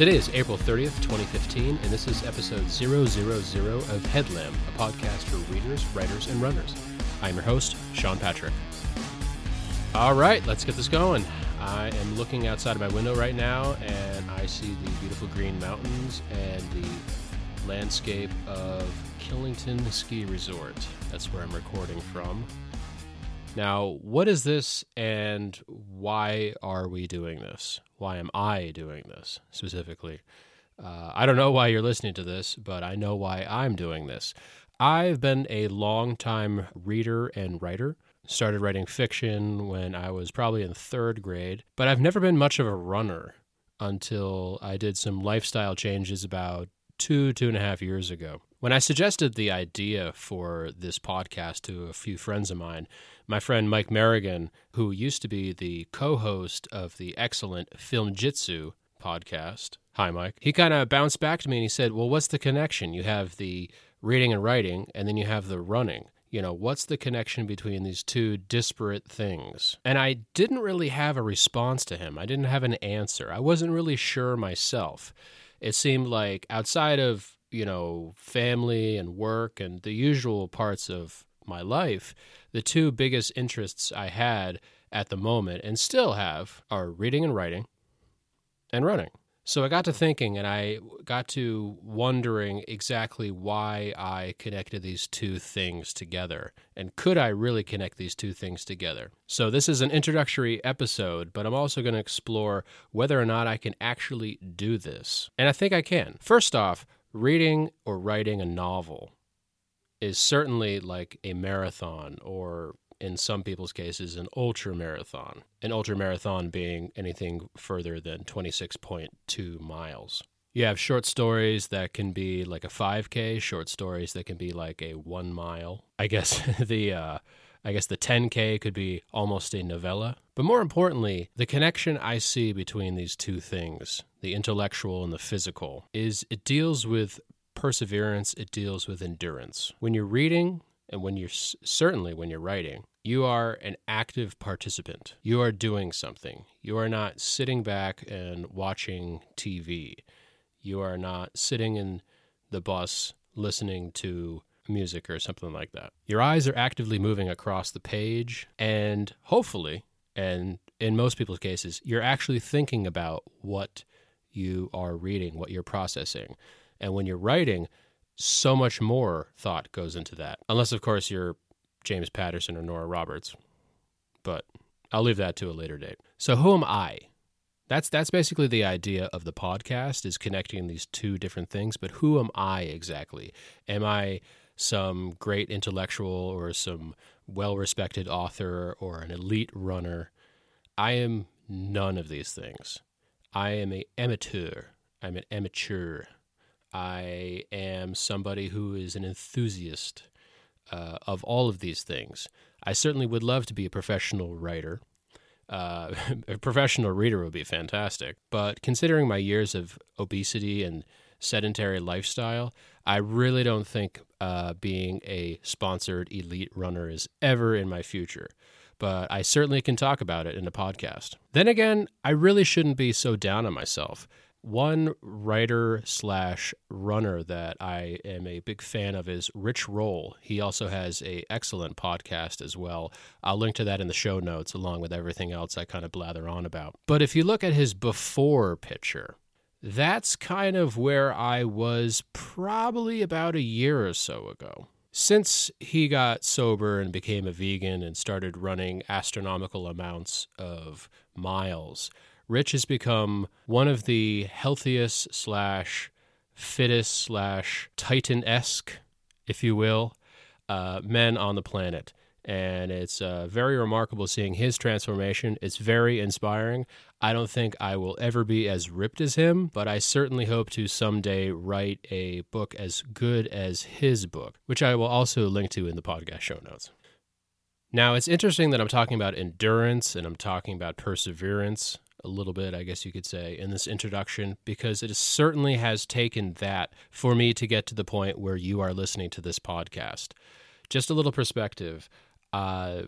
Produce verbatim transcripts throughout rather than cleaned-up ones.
Today is April thirtieth, twenty fifteen, and this is episode zero zero zero of Headlamp, a podcast for readers, writers, and runners. I'm your host, Sean Patrick. All right, let's get this going. I am looking outside of my window right now, and I see the beautiful green mountains and the landscape of Killington Ski Resort. That's where I'm recording from. Now, what is this, and why are we doing this? Why am I doing this, specifically? Uh, I don't know why you're listening to this, but I know why I'm doing this. I've been a long-time reader and writer. Started writing fiction when I was probably in third grade, but I've never been much of a runner until I did some lifestyle changes about two, two and a half years ago. When I suggested the idea for this podcast to a few friends of mine, my friend Mike Merrigan, who used to be the co-host of the excellent Film Jitsu podcast, hi Mike, he kind of bounced back to me and he said, well, what's the connection? You have the reading and writing, and then you have the running. You know, what's the connection between these two disparate things? And I didn't really have a response to him. I didn't have an answer. I wasn't really sure myself. It seemed like outside of, you know, family and work and the usual parts of my life, the two biggest interests I had at the moment and still have are reading and writing and running. So I got to thinking, and I got to wondering exactly why I connected these two things together, and could I really connect these two things together? So this is an introductory episode, but I'm also going to explore whether or not I can actually do this. And I think I can. First off, reading or writing a novel is certainly like a marathon, or in some people's cases, an ultra marathon. An ultra marathon being anything further than twenty-six point two miles. You have short stories that can be like a five K, short stories that can be like a one mile. I guess the uh, I guess the ten K could be almost a novella. But more importantly, the connection I see between these two things, the intellectual and the physical, is it deals with perseverance, it deals with endurance. When you're reading, and when you're certainly when you're writing, you are an active participant. You are doing something. You are not sitting back and watching T V. You are not sitting in the bus listening to music or something like that. Your eyes are actively moving across the page, and hopefully, and in most people's cases, you're actually thinking about what you are reading, what you're processing. And when you're writing, so much more thought goes into that. Unless, of course, you're James Patterson or Nora Roberts. But I'll leave that to a later date. So who am I? That's that's basically the idea of the podcast, is connecting these two different things. But who am I exactly? Am I some great intellectual or some well-respected author or an elite runner? I am none of these things. I am an amateur. I'm an amateur. I am somebody who is an enthusiast uh, of all of these things. I certainly would love to be a professional writer. Uh, a professional reader would be fantastic. But considering my years of obesity and sedentary lifestyle, I really don't think uh, being a sponsored elite runner is ever in my future. But I certainly can talk about it in a podcast. Then again, I really shouldn't be so down on myself. One writer slash runner that I am a big fan of is Rich Roll. He also has an excellent podcast as well. I'll link to that in the show notes along with everything else I kind of blather on about. But if you look at his before picture, that's kind of where I was probably about a year or so ago. Since he got sober and became a vegan and started running astronomical amounts of miles, Rich has become one of the healthiest slash fittest slash Titan-esque, if you will, uh, men on the planet. And it's uh, very remarkable seeing his transformation. It's very inspiring. I don't think I will ever be as ripped as him, but I certainly hope to someday write a book as good as his book, which I will also link to in the podcast show notes. Now, it's interesting that I'm talking about endurance and I'm talking about perseverance a little bit, I guess you could say, in this introduction, because it certainly has taken that for me to get to the point where you are listening to this podcast. Just a little perspective. Uh,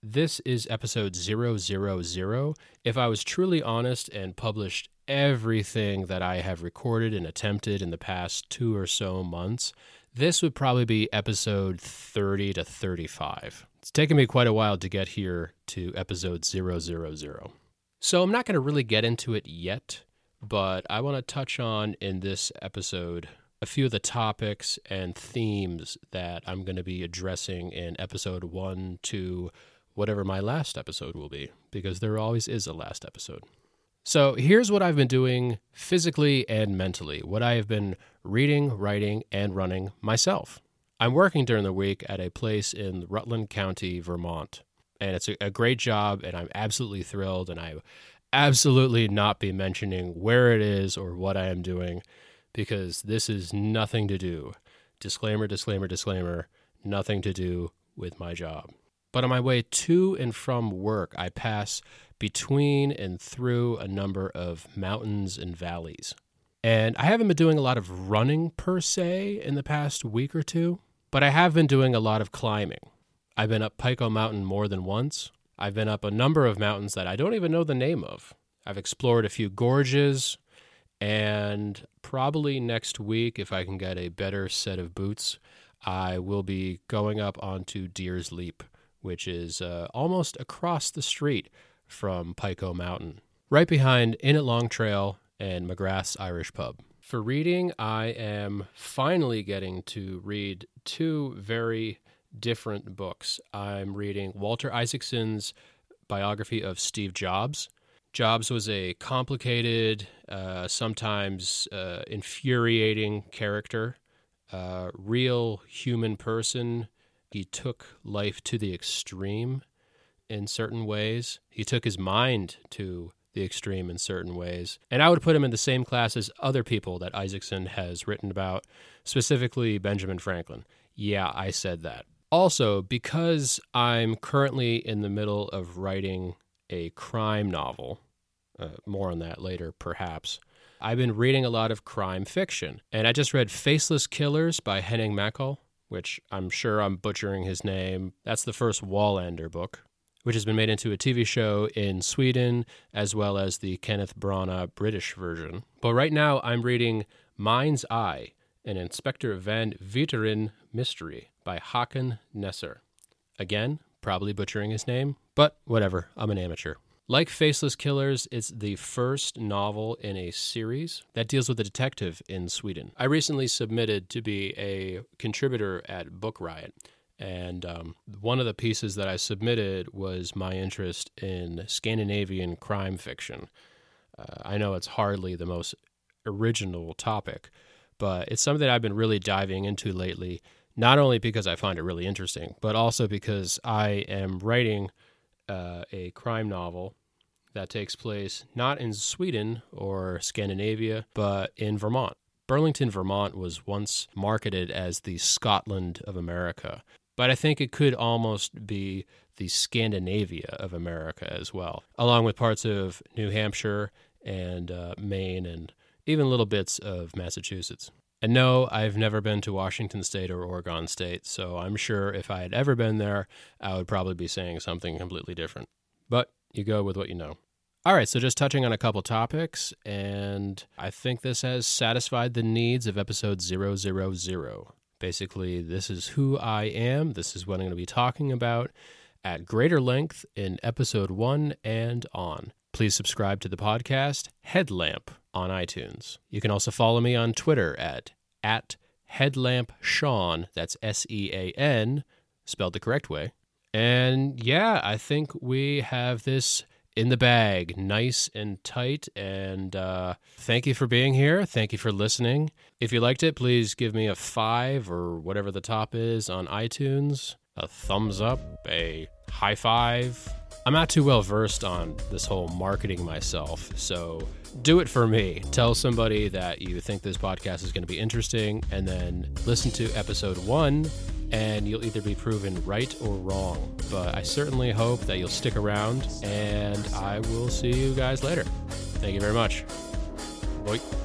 This is episode zero zero zero. If I was truly honest and published everything that I have recorded and attempted in the past two or so months, this would probably be episode thirty to thirty-five. It's taken me quite a while to get here to episode zero zero zero. So I'm not going to really get into it yet, but I want to touch on in this episode a few of the topics and themes that I'm going to be addressing in episode one, two, whatever my last episode will be, because there always is a last episode. So here's what I've been doing physically and mentally, what I have been reading, writing, and running myself. I'm working during the week at a place in Rutland County, Vermont, and it's a, a great job, and I'm absolutely thrilled, and I absolutely not be mentioning where it is or what I am doing, because this is nothing to do, disclaimer, disclaimer, disclaimer, nothing to do with my job. But on my way to and from work, I pass between and through a number of mountains and valleys. And I haven't been doing a lot of running per se in the past week or two, but I have been doing a lot of climbing. I've been up Pico Mountain more than once. I've been up a number of mountains that I don't even know the name of. I've explored a few gorges, and probably next week, if I can get a better set of boots, I will be going up onto Deer's Leap, which is uh, almost across the street from Pico Mountain, right behind In It Long Trail and McGrath's Irish Pub. For reading, I am finally getting to read two very different books. I'm reading Walter Isaacson's biography of Steve Jobs. Jobs was a complicated, uh, sometimes uh, infuriating character, uh, real human person. He took life to the extreme in certain ways. He took his mind to the extreme in certain ways. And I would put him in the same class as other people that Isaacson has written about, specifically Benjamin Franklin. Yeah, I said that. Also, because I'm currently in the middle of writing a crime novel, uh, more on that later perhaps, I've been reading a lot of crime fiction. And I just read Faceless Killers by Henning Mankell, which I'm sure I'm butchering his name. That's the first Wallander book, which has been made into a T V show in Sweden, as well as the Kenneth Branagh British version. But right now I'm reading Mind's Eye, an Inspector Van Veeteren mystery by Håkan Nesser. Again, probably butchering his name, but whatever, I'm an amateur. Like Faceless Killers, it's the first novel in a series that deals with a detective in Sweden. I recently submitted to be a contributor at Book Riot, and um, one of the pieces that I submitted was my interest in Scandinavian crime fiction. Uh, I know it's hardly the most original topic, but it's something that I've been really diving into lately, not only because I find it really interesting, but also because I am writing uh, a crime novel that takes place not in Sweden or Scandinavia, but in Vermont. Burlington, Vermont was once marketed as the Scotland of America, but I think it could almost be the Scandinavia of America as well, along with parts of New Hampshire and uh, Maine and even little bits of Massachusetts. And no, I've never been to Washington State or Oregon State, so I'm sure if I had ever been there, I would probably be saying something completely different. But you go with what you know. All right, so just touching on a couple topics, and I think this has satisfied the needs of episode zero zero zero. Basically, this is who I am. This is what I'm going to be talking about at greater length in episode one and on. Please subscribe to the podcast Headlamp on iTunes. You can also follow me on Twitter at, at HeadlampSean, that's S E A N, spelled the correct way. And yeah, I think we have this in the bag, nice and tight, and uh, thank you for being here. Thank you for listening. If you liked it, please give me a five or whatever the top is on iTunes, a thumbs up, a high five. I'm not too well versed on this whole marketing myself, so do it for me. Tell somebody that you think this podcast is going to be interesting, and then listen to episode one, and you'll either be proven right or wrong. But I certainly hope that you'll stick around, and I will see you guys later. Thank you very much. Bye.